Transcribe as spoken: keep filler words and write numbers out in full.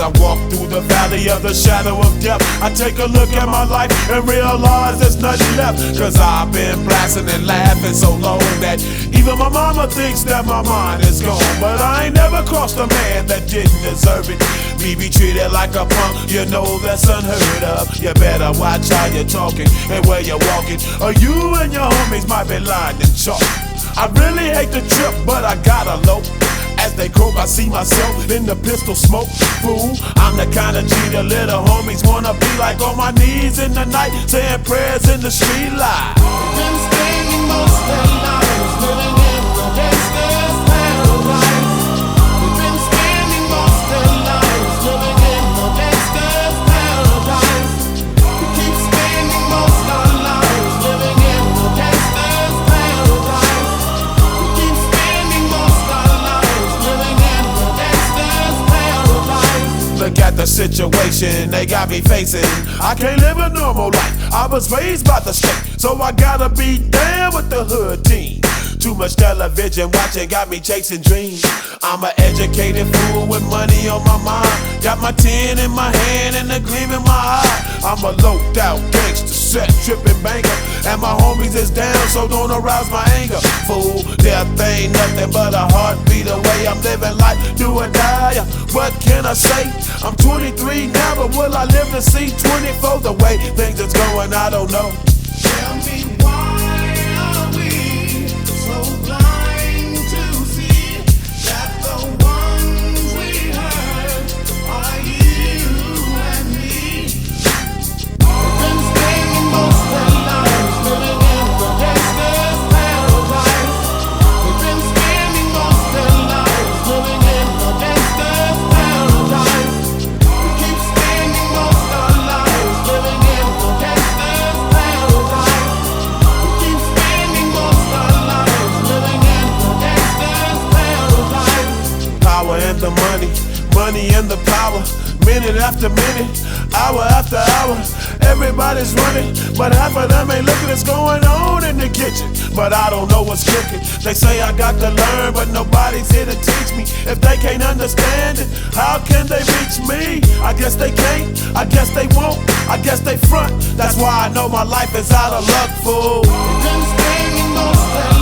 I walk through the valley of the shadow of death, I take a look at my life and realize there's nothing left. Cause I've been blasting and laughing so long that even my mama thinks that my mind is gone. But I ain't never crossed a man that didn't deserve it. Me be treated like a punk, you know that's unheard of. You better watch how you're talking and where you're walking, or you and your homies might be lying in chalk. I really hate the trip, but I gotta low. As they croak, I see myself in the pistol smoke. Fool, I'm the kind of G the little homies wanna be like, on my knees in the night, saying prayers in the street light. Been spending most of their lives living in the gangster's paradise. We've been spending most of their lives living in the gangster's paradise. We keep spending most of our lives living in the gangster's paradise. We keep spending most of our lives living in the gangster's paradise. Look at the situation they got me facing. I can't live a normal life. I was raised by the state, so I gotta be down with the hood team. Too much television watching got me chasing dreams. I'm an educated fool with money on my mind. Got my tin in my hand and a gleam in my eye. I'm a loped out gangster, set tripping banker, and my homies is down, so don't arouse my anger. Fool, death ain't nothing but a heartbeat away. I'm living life, do or die. What can I say? I'm twenty-three now, but will I live to see twenty-four? The way things is going, I don't know. Tell me why are we so blind to see that the ones we hurt are you and me? We've been spending most of our lives living in the gangster's paradise. We've been spending most of our lives living in the gangster's paradise. We keep spending most of our lives living in the gangster's paradise. We keep spending most of our lives living in the gangster's paradise. Power and the money, money and the power. Minute after minute, hour after hour, everybody's running, but half of them ain't looking what's going on in the kitchen. But I don't know what's cooking. They say I got to learn, but nobody's here to teach me. If they can't understand it, how can they reach me? I guess they can't, I guess they won't, I guess they front. That's why I know my life is out of luck, fool. We've been spending most of